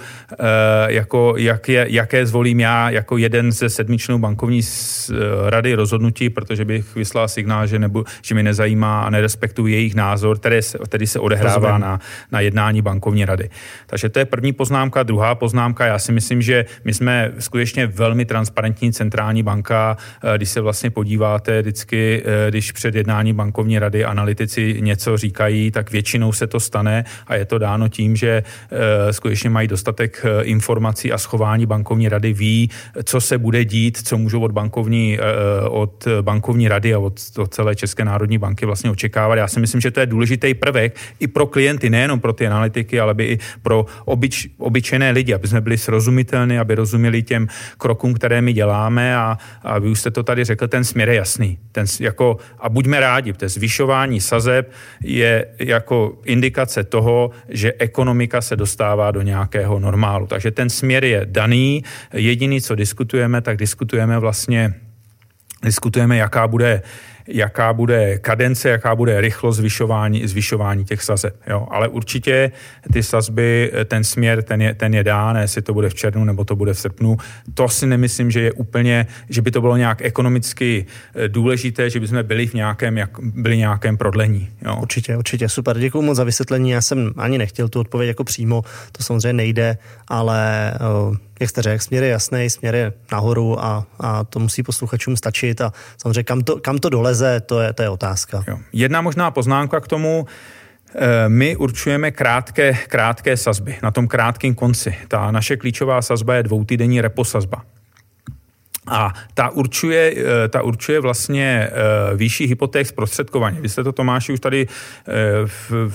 jaké zvolím já jako jeden ze 7 členů bankovní rady rozhodnutí, protože bych vyslal signál, že mi nezajímá a nerespektuji jejich názor, který se odehrává na jednání bankovní rady. Takže to je první poznámka. Druhá poznámka, já si myslím, že my jsme skutečně velmi transparentní centrální banka, když se vlastně podíváte vždycky, když před jednání bankovní rady analytici něco říkají, tak většinou se to stane a je to dáno tím, že skutečně mají dostatek informací a schování bankovní rady ví, co se bude dít, co můžou od bankovní rady a od celé České národní banky vlastně očekávat. Já si myslím, že to je důležitý prvek i pro klienty, nejenom pro ty analytiky, ale i pro obyčejné lidi, aby jsme byli srozumitelní, aby rozuměli těm krokům, které my děláme a vy už jste to tady řekl, ten směr je jasný. A buďme rádi, protože zvyšování sazeb je jako indikace toho, že ekonomika se dostává do nějakého normálu. Takže ten směr je daný. Jediný, co diskutujeme, tak diskutujeme, jaká bude kadence, jaká bude rychlost zvyšování těch sazeb. Jo. Ale určitě ty sazby, ten směr, ten je dán, jestli to bude v červnu nebo to bude v srpnu. To si nemyslím, že je úplně, že by to bylo nějak ekonomicky důležité, že bychom byli v nějakém prodlení. Jo. Určitě, super. Děkuju moc za vysvětlení. Já jsem ani nechtěl tu odpověď jako přímo, to samozřejmě nejde, ale jak jste řekl, směr je jasný, směr je nahoru a to musí posluchačům stačit a samozřejmě kam to doleze, to je otázka. Jo. Jedna možná poznámka k tomu, my určujeme krátké sazby na tom krátkém konci. Ta naše klíčová sazba je 2týdenní repo sazba. A ta určuje vlastně výši hypoték zprostředkovaně. Vy jste to, Tomáši, už tady v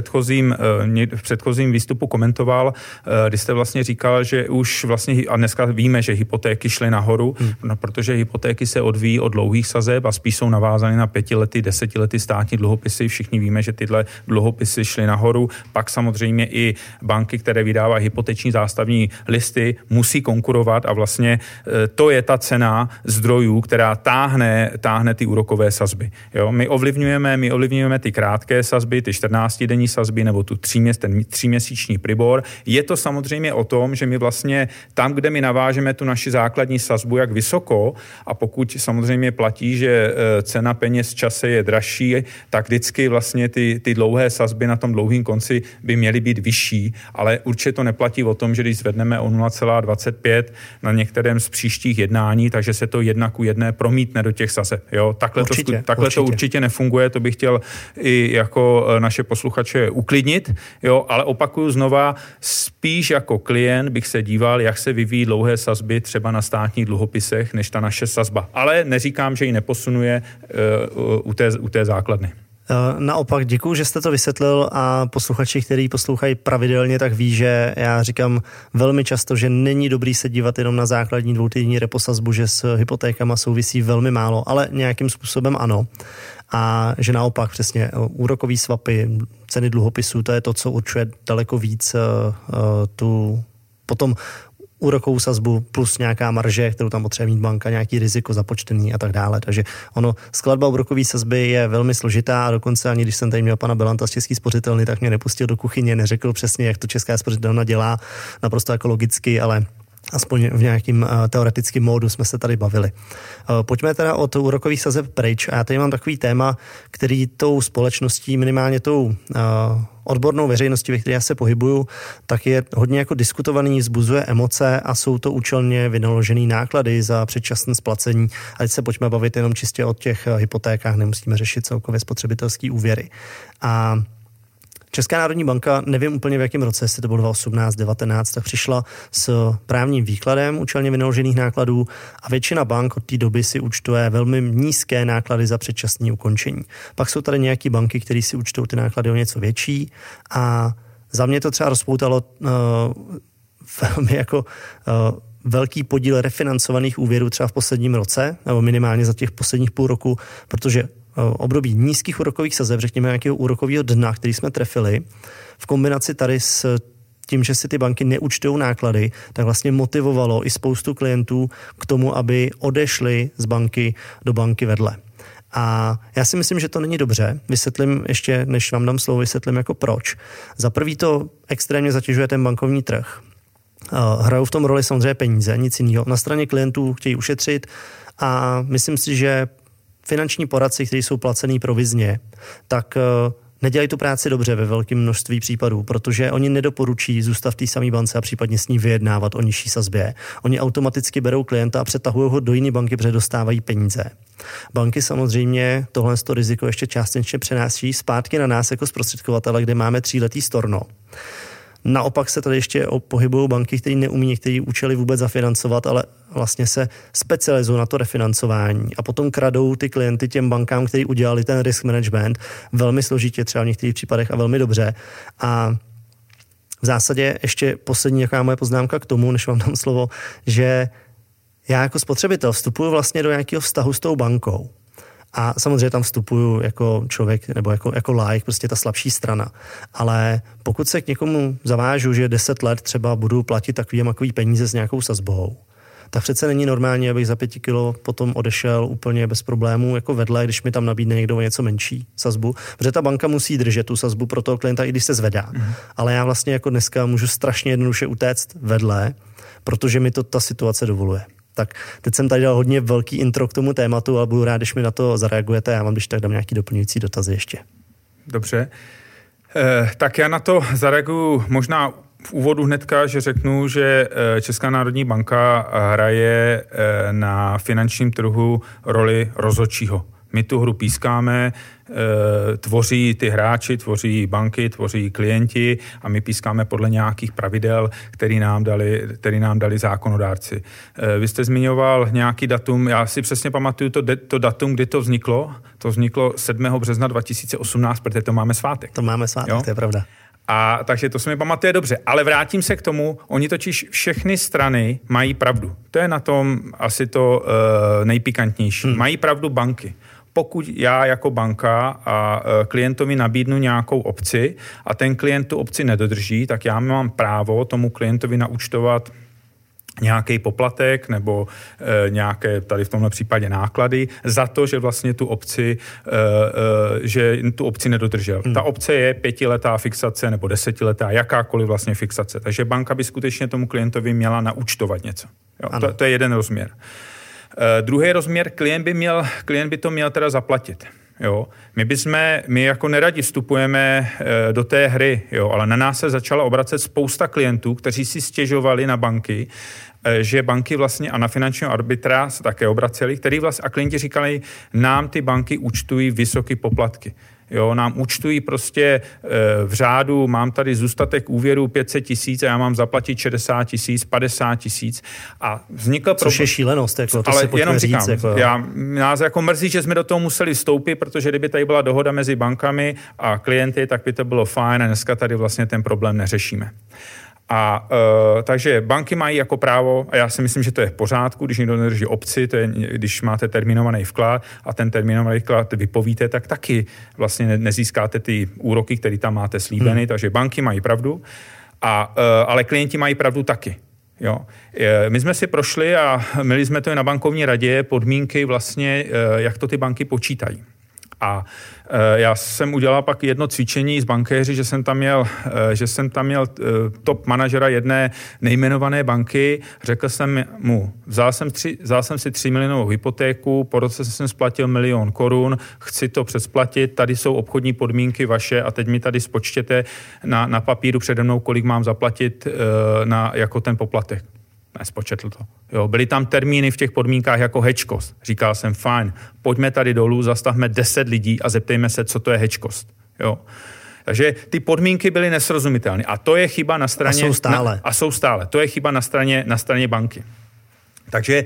předchozím výstupu komentoval, kdy jste vlastně říkal, že už vlastně, a dneska víme, že hypotéky šly nahoru, protože hypotéky se odvíjí od dlouhých sazeb a spíš jsou navázány na 5letý, 10letý státní dluhopisy. Všichni víme, že tyhle dluhopisy šly nahoru. Pak samozřejmě i banky, které vydávají hypoteční zástavní listy, musí konkurovat a vlastně to je ta cena zdrojů, která táhne ty úrokové sazby. Jo? My ovlivňujeme ty krátké sazby, ty 14denní sazby nebo ten tříměsíční Pribor. Je to samozřejmě o tom, že my vlastně tam, kde my navážeme tu naši základní sazbu, jak vysoko, a pokud samozřejmě platí, že cena peněz v čase je dražší, tak vždycky vlastně ty dlouhé sazby na tom dlouhém konci by měly být vyšší, ale určitě to neplatí o tom, že když zvedneme o 0,25 na některém z příštích jednání, takže se to 1:1 promítne do těch sazeb. Jo? Takhle to určitě nefunguje, to bych chtěl i jako naše posluchače uklidnit, jo? Ale opakuju znova, spíš jako klient bych se díval, jak se vyvíjí dlouhé sazby třeba na státních dluhopisech, než ta naše sazba. Ale neříkám, že ji neposunuje u té základny. Naopak, děkuju, že jste to vysvětlil a posluchači, kteří poslouchají pravidelně, tak ví, že já říkám velmi často, že není dobrý se dívat jenom na základní dvoutýdenní reposazbu, že s hypotékama souvisí velmi málo, ale nějakým způsobem ano. A že naopak přesně úrokový swapy, ceny dluhopisů, to je to, co určuje daleko víc tu potom úrokovou sazbu plus nějaká marže, kterou tam potřebuje mít banka, nějaký riziko započtený a tak dále. Takže skladba úrokové sazby je velmi složitá a dokonce ani když jsem tady měl pana Belanta z České spořitelny, tak mě nepustil do kuchyně, neřekl přesně, jak to Česká spořitelna dělá, naprosto jako logicky, ale aspoň v nějakým teoretickým módu jsme se tady bavili. Pojďme teda od úrokových sazeb pryč. A já tady mám takový téma, který tou společností, minimálně tou odbornou veřejností, ve které já se pohybuju, tak je hodně jako diskutovaný, vzbuzuje emoce a jsou to účelně vynaložený náklady za předčasné splacení. A teď se pojďme bavit jenom čistě o těch hypotékách, nemusíme řešit celkově spotřebitelský úvěry. A Česká národní banka, nevím úplně v jakém roce, jestli to bylo 2018, 2019, tak přišla s právním výkladem účelně vynaložených nákladů a většina bank od té doby si účtuje velmi nízké náklady za předčasné ukončení. Pak jsou tady nějaké banky, které si účtují ty náklady o něco větší a za mě to třeba rozpoutalo velmi jako velký podíl refinancovaných úvěrů třeba v posledním roce, nebo minimálně za těch posledních půl roku, protože období nízkých úrokových sazeb, řekněme nějakého úrokového dna, který jsme trefili, v kombinaci tady s tím, že si ty banky neúčtují náklady, tak vlastně motivovalo i spoustu klientů k tomu, aby odešli z banky do banky vedle. A já si myslím, že to není dobře. Vysvětlím ještě, než vám dám slovo, vysvětlím jako proč. Za prvý to extrémně zatěžuje ten bankovní trh. Hrajou v tom roli samozřejmě peníze, nic jiného. Na straně klientů chtějí ušetřit a myslím si, že finanční poradci, kteří jsou placený provizně, tak nedělají tu práci dobře ve velkém množství případů, protože oni nedoporučí zůstat v té samé bance a případně s ní vyjednávat o nižší sazbě. Oni automaticky berou klienta a přetahují ho do jiné banky, protože dostávají peníze. Banky samozřejmě tohle riziko ještě částečně přenáší zpátky na nás jako zprostředkovatele, kde máme 3letý storno. Naopak se tady ještě pohybují banky, které neumí některé účely vůbec zafinancovat, ale vlastně se specializují na to refinancování a potom kradou ty klienty těm bankám, kteří udělali ten risk management velmi složitě, třeba v některých případech a velmi dobře. A v zásadě ještě poslední jaká moje poznámka k tomu, než vám dám slovo, že já jako spotřebitel vstupuju vlastně do nějakého vztahu s tou bankou. A samozřejmě tam vstupuju jako člověk nebo jako laik, prostě ta slabší strana. Ale pokud se k někomu zavážu, že 10 let třeba budu platit takový peníze s nějakou sazbou, tak přece není normální, abych za 5 kilo potom odešel úplně bez problémů jako vedle, když mi tam nabídne někdo o něco menší sazbu. Protože ta banka musí držet tu sazbu pro toho klienta, i když se zvedá. Ale já vlastně jako dneska můžu strašně jednoduše utéct vedle, protože mi to ta situace dovoluje. Tak teď jsem tady dal hodně velký intro k tomu tématu, ale budu rád, když mi na to zareagujete. Já vám když tak dám nějaký doplňující dotazy ještě. Dobře. Tak já na to zareaguju možná v úvodu hnedka, že řeknu, že Česká národní banka hraje na finančním trhu roli rozhodčího. My tu hru pískáme, tvoří ty hráči, tvoří banky, tvoří klienti a my pískáme podle nějakých pravidel, který nám dali zákonodárci. Vy jste zmiňoval nějaký datum, já si přesně pamatuju to datum, kdy to vzniklo. To vzniklo 7. března 2018, protože to máme svátek. To máme svátek, jo? To je pravda. A takže to se mi pamatuje dobře. Ale vrátím se k tomu, oni totiž všechny strany mají pravdu. To je na tom asi to nejpikantnější. Mají pravdu banky. Pokud já jako banka a klientovi nabídnu nějakou opci a ten klient tu opci nedodrží, tak já mám právo tomu klientovi naúčtovat nějaký poplatek nebo nějaké, tady v tomhle případě náklady, za to, že vlastně tu opci nedodržel. Ta opce je 5letá fixace nebo 10letá, jakákoliv vlastně fixace. Takže banka by skutečně tomu klientovi měla naúčtovat něco. Jo, to je jeden rozměr. Druhý rozměr, klient by to měl teda zaplatit. Jo. My jako neradi vstupujeme do té hry, jo, ale na nás se začala obracet spousta klientů, kteří si stěžovali na banky, že banky vlastně a na finančního arbitra se také obraceli, a klienti říkali, nám ty banky účtují vysoké poplatky. Jo, nám účtují prostě v řádu, mám tady zůstatek úvěru 500 000 a já mám zaplatit 60 000, 50 000 a vznikl problém. Což je šílenost, jako, to ale si pojďme říct. Nás jako mrzí, že jsme do toho museli vstoupit, protože kdyby tady byla dohoda mezi bankami a klienty, tak by to bylo fajn a dneska tady vlastně ten problém neřešíme. A takže banky mají jako právo, a já si myslím, že to je v pořádku, když někdo nedrží opci, to je, když máte terminovaný vklad a ten terminovaný vklad vypovíte, tak taky vlastně nezískáte ty úroky, které tam máte slíbeny, takže banky mají pravdu, ale klienti mají pravdu taky. Jo. My jsme si prošli a měli jsme to i na bankovní radě podmínky vlastně, jak to ty banky počítají. A já jsem udělal pak jedno cvičení s bankéři, že jsem tam měl top manažera jedné nejmenované banky. Řekl jsem mu, vzal jsem si 3 milionovou hypotéku, po roce jsem splatil 1 000 000 korun, chci to předsplatit, tady jsou obchodní podmínky vaše a teď mi tady spočtěte na papíru přede mnou, kolik mám zaplatit jako ten poplatek. Nespočetl to. Jo, byly tam termíny v těch podmínkách jako hedge cost. Říkal jsem, fajn, pojďme tady dolů, zastavme 10 lidí a zeptejme se, co to je hedge cost. Jo. Takže ty podmínky byly nesrozumitelné. A to je chyba na straně... A jsou stále. To je chyba na straně banky. Takže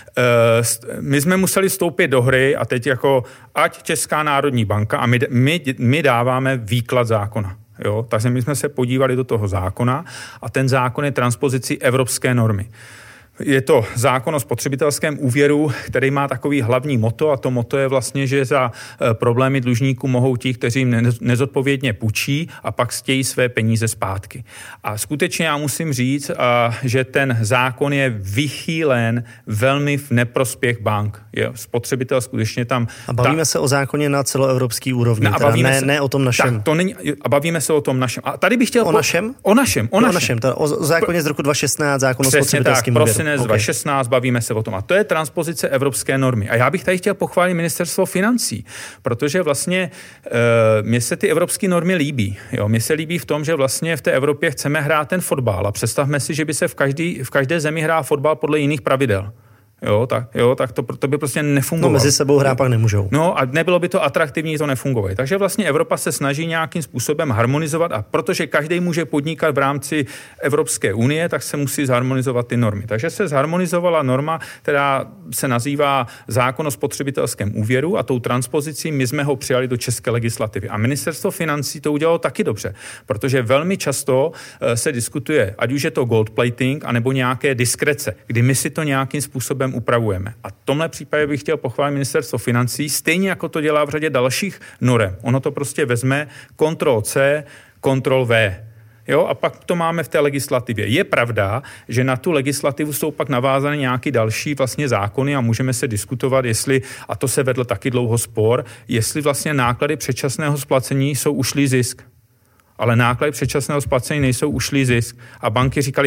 my jsme museli vstoupit do hry a teď jako ať Česká národní banka a my dáváme výklad zákona. Jo, takže my jsme se podívali do toho zákona a ten zákon je transpozicí evropské normy. Je to zákon o spotřebitelském úvěru, který má takový hlavní motto a to motto je vlastně, že za problémy dlužníků mohou ti, kteří jim nezodpovědně půjčí a pak chtějí své peníze zpátky. A skutečně já musím říct, že ten zákon je vychýlen velmi v neprospěch bank. Spotřebitel skutečně tam... A bavíme se o zákoně na celoevropský úrovni, ne o tom našem. Tak, to není, a bavíme se o tom našem. A tady bych chtěl... O našem? O našem. O zákoně z roku 2016, zákon o spotřebitelském úvěru. Prosinec 2016, bavíme se o tom. A to je transpozice evropské normy. A já bych tady chtěl pochválit ministerstvo financí, protože vlastně mně se ty evropské normy líbí. Jo? Mně se líbí v tom, že vlastně v té Evropě chceme hrát ten fotbal a představme si, že by se v každé zemi hrál fotbal podle jiných pravidel. Tak to by prostě nefungovalo. No, mezi sebou hrát pak nemůžou. No a nebylo by to atraktivní, to nefunguje. Takže vlastně Evropa se snaží nějakým způsobem harmonizovat a protože každý může podnikat v rámci Evropské unie, tak se musí zharmonizovat ty normy. Takže se zharmonizovala norma, která se nazývá zákon o spotřebitelském úvěru a tou transpozicí my jsme ho přijali do české legislativy. A ministerstvo financí to udělalo taky dobře, protože velmi často se diskutuje, ať už je to gold plating, anebo nějaké diskrece, kdy my si to nějakým způsobem upravujeme. A v tomhle případě bych chtěl pochválit ministerstvo financí, stejně jako to dělá v řadě dalších norem. Ono to prostě vezme Ctrl+C, Ctrl+V. Jo, a pak to máme v té legislativě. Je pravda, že na tu legislativu jsou pak navázány nějaký další vlastně zákony a můžeme se diskutovat, jestli, a to se vedl taky dlouho spor, jestli vlastně náklady předčasného splacení jsou ušlý zisk. Ale náklady předčasného splacení nejsou ušlý zisk. A banky říkali,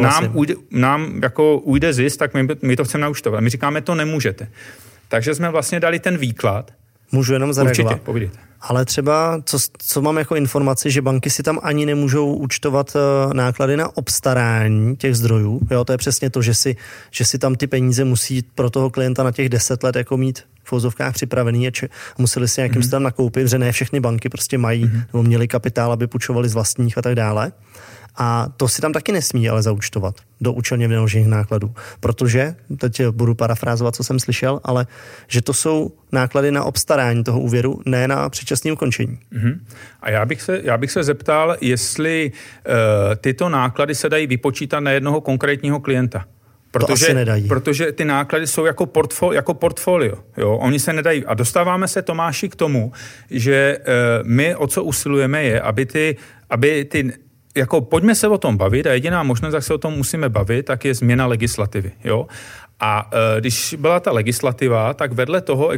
nám jako ujde zisk, tak my to chceme naúčtovat. A my říkáme, to nemůžete. Takže jsme vlastně dali ten výklad. Můžu jenom zareagovat. Určitě, povídejte. Ale třeba, co mám jako informaci, že banky si tam ani nemůžou účtovat náklady na obstarání těch zdrojů. Jo, to je přesně to, že si tam ty peníze musí pro toho klienta na těch 10 let jako mít v uvozovkách připravený a museli si nějakým tam nakoupit, že ne všechny banky prostě mají nebo měli kapitál, aby půjčovali z vlastních a tak dále. A to si tam taky nesmí ale zaúčtovat do účelně vynaložených nákladů. Protože, teď budu parafrázovat, co jsem slyšel, ale že to jsou náklady na obstarání toho úvěru, ne na předčasné ukončení. A já bych se zeptal, jestli tyto náklady se dají vypočítat na jednoho konkrétního klienta. Protože ty náklady jsou jako portfolio. Jo? Oni se nedají. A dostáváme se, Tomáši, k tomu, že my o co usilujeme je, aby ty jako pojďme se o tom bavit a jediná možnost, jak se o tom musíme bavit, tak je změna legislativy. Jo? A když byla ta legislativa, tak vedle toho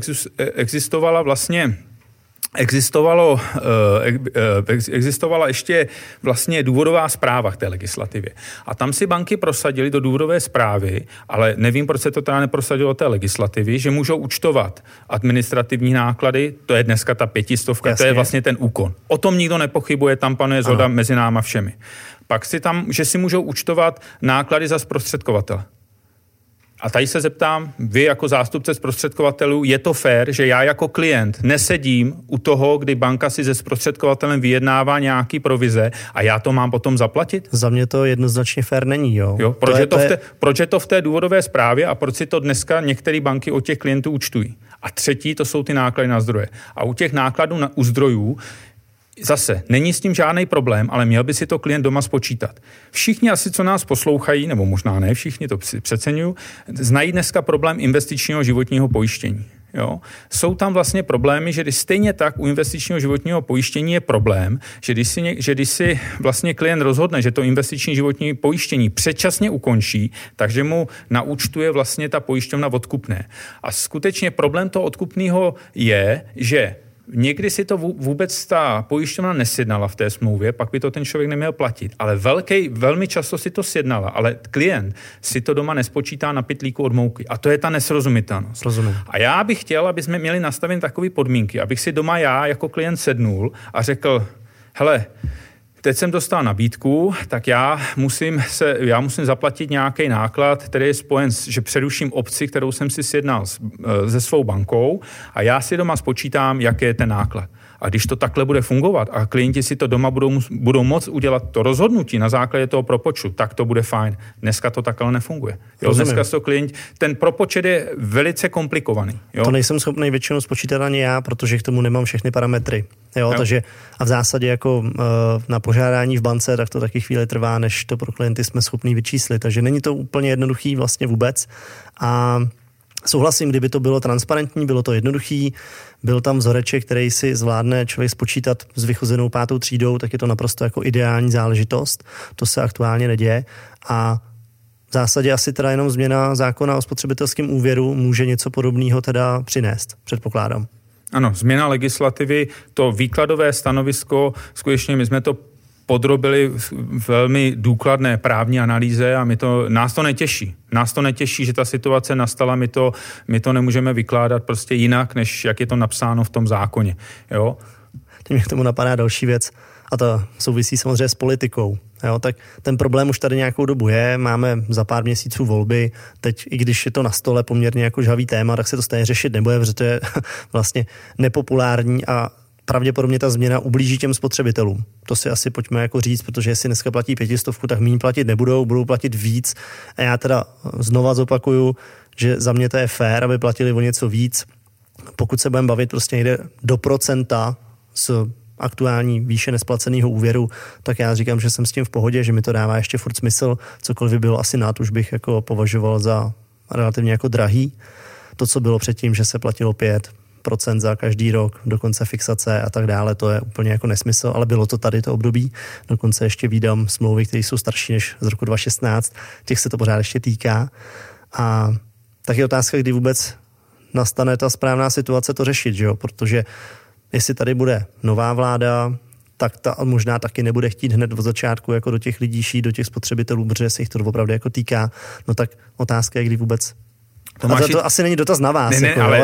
existovala ještě vlastně důvodová zpráva k té legislativě. A tam si banky prosadily do důvodové zprávy, ale nevím, proč se to teda neprosadilo té legislativy, že můžou účtovat administrativní náklady, to je dneska ta 500, to je vlastně ten úkon. O tom nikdo nepochybuje, tam panuje shoda mezi náma všemi. Pak že si můžou účtovat náklady za zprostředkovatele. A tady se zeptám, vy jako zástupce zprostředkovatelů, je to fér, že já jako klient nesedím u toho, kdy banka si se zprostředkovatelem vyjednává nějaký provize a já to mám potom zaplatit? Za mě to jednoznačně fér není, jo. Proč je to v té důvodové zprávě a proč si to dneska některé banky od těch klientů účtují? A třetí, to jsou ty náklady na zdroje. A u těch nákladů u zdrojů zase, není s tím žádný problém, ale měl by si to klient doma spočítat. Všichni asi, co nás poslouchají, nebo možná ne všichni, to přeceňuju, znají dneska problém investičního životního pojištění. Jo? Jsou tam vlastně problémy, že stejně tak u investičního životního pojištění je problém, že když si vlastně klient rozhodne, že to investiční životní pojištění předčasně ukončí, takže mu naúčtuje vlastně ta pojišťovna odkupné. A skutečně problém toho odkupného je, že někdy si to vůbec ta pojišťovna nesjednala v té smlouvě, pak by to ten člověk neměl platit. Ale velmi často si to sjednala, ale klient si to doma nespočítá na pytlíku od mouky. A to je ta nesrozumitelnost. Rozumím. A já bych chtěl, aby jsme měli nastavit takové podmínky, abych si doma já jako klient sednul a řekl, hele, teď jsem dostal nabídku, tak já musím zaplatit nějaký náklad, který je spojen že přeruším opci, kterou jsem si sjednal se svou bankou a já si doma spočítám, jaký je ten náklad. A když to takhle bude fungovat a klienti si to doma budou moct udělat to rozhodnutí na základě toho propočtu, tak to bude fajn. Dneska to takhle nefunguje. Jo, dneska to ten propočet je velice komplikovaný. Jo? To nejsem schopný většinou spočítat ani já, protože k tomu nemám všechny parametry. Jo. Takže a v zásadě jako na požádání v bance, tak to taky chvíli trvá, než to pro klienty jsme schopní vyčíslit. Takže není to úplně jednoduchý vlastně vůbec. A souhlasím, kdyby to bylo transparentní, bylo to jednoduchý, byl tam vzoreček, který si zvládne člověk spočítat s vychozenou 5. třídou, tak je to naprosto jako ideální záležitost. To se aktuálně neděje a v zásadě asi teda jenom změna zákona o spotřebitelském úvěru může něco podobného teda přinést, předpokládám. Ano, změna legislativy, to výkladové stanovisko, skutečně my jsme to podrobili velmi důkladné právní analýze a nás to netěší. Nás to netěší, že ta situace nastala, my to nemůžeme vykládat prostě jinak, než jak je to napsáno v tom zákoně. Jo? Teď mě k tomu napadá další věc a to souvisí samozřejmě s politikou. Jo, tak ten problém už tady nějakou dobu je, máme za pár měsíců volby, teď i když je to na stole poměrně jako žhavý téma, tak se to stejně řešit nebude, protože to je vlastně nepopulární a pravděpodobně ta změna ublíží těm spotřebitelům. To si asi pojďme jako říct, protože jestli dneska platí 500, tak míň platit budou platit víc. A já teda znova zopakuju, že za mě to je fér, aby platili o něco víc. Pokud se budeme bavit prostě někde do procenta s aktuální výše nesplaceného úvěru, tak já říkám, že jsem s tím v pohodě, že mi to dává ještě furt smysl. Cokoliv by bylo asi nad, už bych jako považoval za relativně jako drahý. To, co bylo předtím, že se platilo 5% za každý rok, dokonce fixace a tak dále, to je úplně jako nesmysl, ale bylo to tady to období. Dokonce ještě vídám smlouvy, které jsou starší než z roku 2016, těch se to pořád ještě týká. A tak je otázka, kdy vůbec nastane ta správná situace to řešit, že jo? Protože jestli tady bude nová vláda, tak ta možná taky nebude chtít hned od začátku jako do těch lidí šít, do těch spotřebitelů, protože se jich to opravdu jako týká. No tak otázka je, kdy vůbec Tomáši, to asi není dotaz na vás.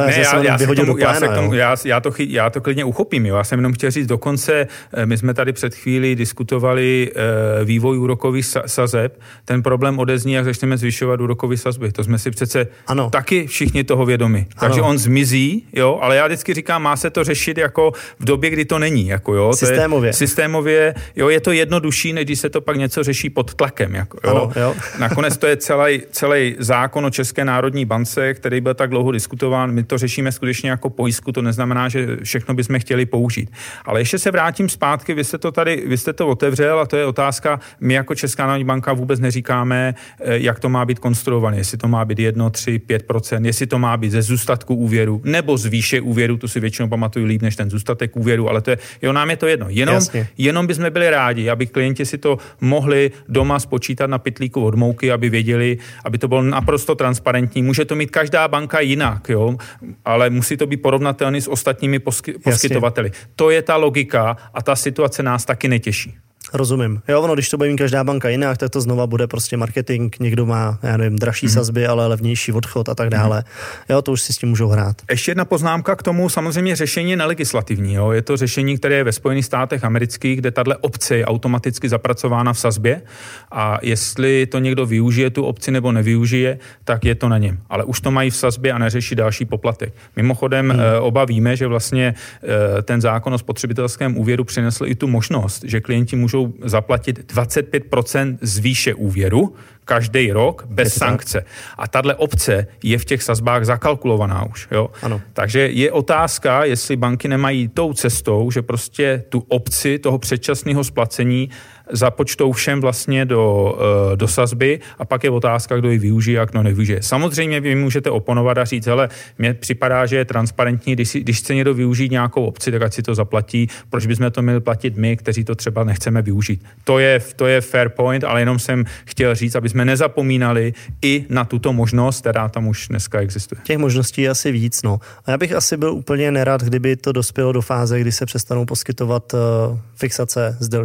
Já to klidně uchopím. Jo. Já jsem jenom chtěl říct, dokonce my jsme tady před chvíli diskutovali vývoj úrokových sazeb. Ten problém odezní, jak začneme zvyšovat úrokové sazby. To jsme si přece taky všichni toho vědomi. Takže on zmizí, jo, ale já vždycky říkám, má se to řešit jako v době, kdy to není. Jako, jo. Systémově, jo, je to jednodušší, než když se to pak něco řeší pod tlakem. Jako, jo. Jo. Nakonec to je celý zákon o České národní bance, který byl tak dlouho diskutován. My to řešíme skutečně jako pojistku, to neznamená, že všechno bychom chtěli použít. Ale ještě se vrátím zpátky, vy jste to otevřel a to je otázka, my jako Česká národní banka vůbec neříkáme, jak to má být konstruované, jestli to má být 1, 3, 5%, jestli to má být ze zůstatku úvěru nebo z výše úvěru, to si většinou pamatuju líp než ten zůstatek úvěru, ale to je, nám je to jedno. Jenom bychom byli rádi, aby klienti si to mohli doma spočítat na pytlíku od mouky, aby věděli, aby to bylo naprosto transparentní. Může to mít každá banka jinak, jo, ale musí to být porovnatelný s ostatními poskytovateli. To je ta logika a ta situace nás taky netěší. Rozumím. Jo, když to bude mít každá banka jinak, tak to znova bude prostě marketing, někdo má, já nevím, dražší sazby, ale levnější odchod a tak dále. Jo, to už si s tím můžou hrát. Ještě jedna poznámka k tomu, samozřejmě řešení je nelegislativní, jo. Je to řešení, které je ve Spojených státech amerických, kde tahle opce je automaticky zapracována v sazbě a jestli to někdo využije tu opci nebo nevyužije, tak je to na něm. Ale už to mají v sazbě a neřeší další poplatek. Mimochodem oba víme, že vlastně ten zákon o spotřebitelském úvěru přinesl i tu možnost, že klienti můžou zaplatit 25% z výše úvěru každý rok bez sankce. A tahle opce je v těch sazbách zakalkulovaná už. Jo? Ano. Takže je otázka, jestli banky nemají tou cestou, že prostě tu opci toho předčasného splacení započtou všem vlastně do sazby a pak je otázka, kdo ji využije a kdo nevyužije. Samozřejmě vy můžete oponovat a říct, hele, mně připadá, že je transparentní, když chce někdo využít nějakou opci, tak ať si to zaplatí, proč bychom to měli platit my, kteří to třeba nechceme využít. To je fair point, ale jenom jsem chtěl říct, aby jsme nezapomínali i na tuto možnost, která tam už dneska existuje. Těch možností je asi víc, no. A já bych asi byl úplně nerad, kdyby to dospělo do fáze, kdy se přestanou poskytovat fixace z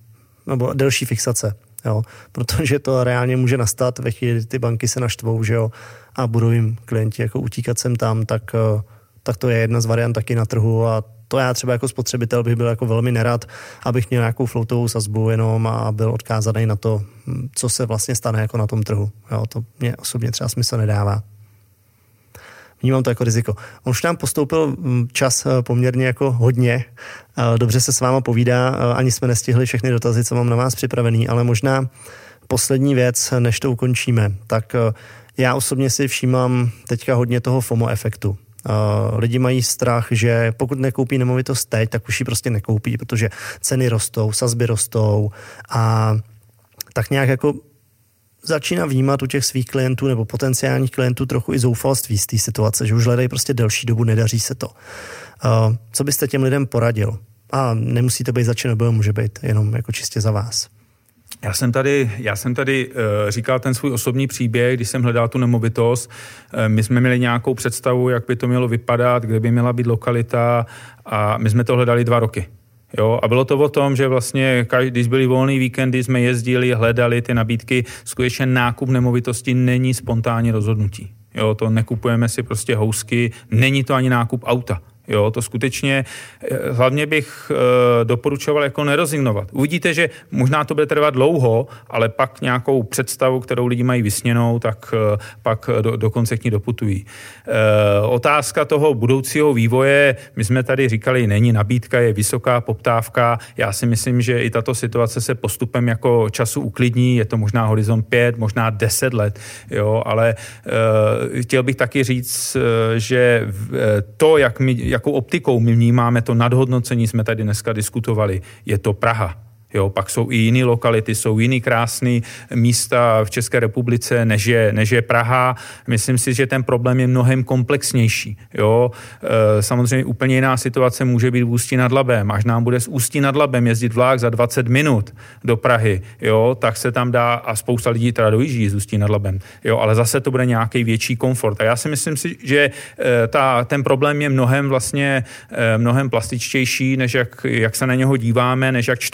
delší fixace, jo. Protože to reálně může nastat ve chvíli, kdy ty banky se naštvou, že jo, a budou jim klienti jako utíkat sem tam, tak to je jedna z variant taky na trhu a to já třeba jako spotřebitel bych byl jako velmi nerad, abych měl nějakou floatovou sazbu jenom a byl odkázaný na to, co se vlastně stane jako na tom trhu. Jo, to mě osobně třeba smysl nedává. Vnímám to jako riziko. On už nám postoupil čas poměrně jako hodně. Dobře se s váma povídá, ani jsme nestihli všechny dotazy, co mám na vás připravený, ale možná poslední věc, než to ukončíme. Tak já osobně si všímám teďka hodně toho FOMO efektu. Lidi mají strach, že pokud nekoupí nemovitost teď, tak už ji prostě nekoupí, protože ceny rostou, sazby rostou a tak nějak jako začíná vnímat u těch svých klientů nebo potenciálních klientů trochu i zoufalství z té situace, že už hledají prostě delší dobu, nedaří se to. Co byste těm lidem poradil? A nemusí to být za ČNB, může být jenom jako čistě za vás. Já jsem tady říkal ten svůj osobní příběh, když jsem hledal tu nemovitost. My jsme měli nějakou představu, jak by to mělo vypadat, kde by měla být lokalita a my jsme to hledali 2 roky. Jo, a bylo to o tom, že vlastně, když byly volný víkendy, jsme jezdili, hledali ty nabídky. Skutečně nákup nemovitosti není spontánní rozhodnutí. Jo, to nekupujeme si prostě housky, není to ani nákup auta. Jo, to skutečně, hlavně bych doporučoval jako nerezignovat. Uvidíte, že možná to bude trvat dlouho, ale pak nějakou představu, kterou lidi mají vysněnou, tak pak dokonce k ní doputují. Otázka toho budoucího vývoje, my jsme tady říkali, není nabídka, je vysoká poptávka. Já si myslím, že i tato situace se postupem jako času uklidní, je to možná horizont 5, možná 10 let, jo, ale chtěl bych taky říct, že to, jakou optikou my vnímáme to nadhodnocení, jsme tady dneska diskutovali, je to Praha. Jo, pak jsou i jiné lokality, jsou jiný krásné místa v České republice, než je Praha. Myslím si, že ten problém je mnohem komplexnější. Jo, samozřejmě úplně jiná situace může být v Ústí nad Labem. Až nám bude z Ústí nad Labem jezdit vlak za 20 minut do Prahy, jo, tak se tam dá, a spousta lidí teda dojíždí z Ústí nad Labem, jo, ale zase to bude nějaký větší komfort. A já si myslím, že ten problém je mnohem plastičtější, než jak se na něho díváme, než jak čteme ty headlines.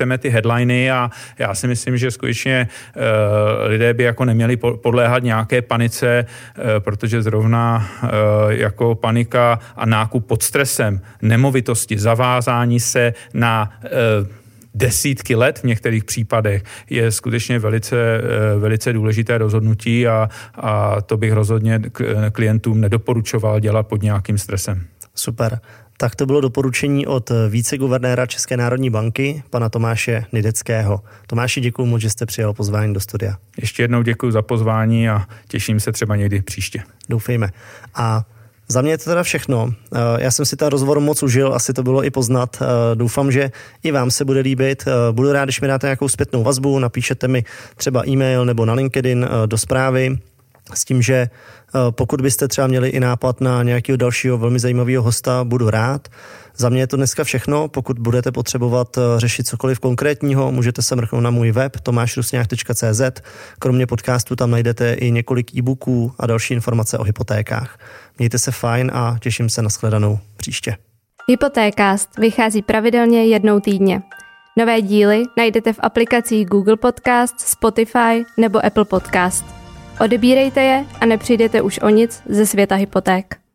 deadliny a já si myslím, že skutečně lidé by jako neměli podléhat nějaké panice, protože zrovna jako panika a nákup pod stresem, nemovitosti, zavázání se na desítky let v některých případech je skutečně velice důležité rozhodnutí a to bych rozhodně klientům nedoporučoval dělat pod nějakým stresem. Super. Tak to bylo doporučení od viceguvernéra České národní banky, pana Tomáše Nideckého. Tomáši, děkuji moc, že jste přijal pozvání do studia. Ještě jednou děkuji za pozvání a těším se třeba někdy příště. Doufejme. A za mě je to teda všechno. Já jsem si ten rozhovor moc užil, asi to bylo i poznat. Doufám, že i vám se bude líbit. Budu rád, když mi dáte nějakou zpětnou vazbu, napíšete mi třeba e-mail nebo na LinkedIn do zprávy s tím, že pokud byste třeba měli i nápad na nějakého dalšího velmi zajímavého hosta, budu rád. Za mě je to dneska všechno. Pokud budete potřebovat řešit cokoliv konkrétního, můžete se mrknout na můj web tomašrusňák.cz. Kromě podcastu tam najdete i několik e-booků a další informace o hypotékách. Mějte se fajn a těším se na shledanou příště. Hypotékast vychází pravidelně jednou týdně. Nové díly najdete v aplikacích Google Podcast, Spotify nebo Apple Podcast. Odebírejte je a nepřijdete už o nic ze světa hypoték.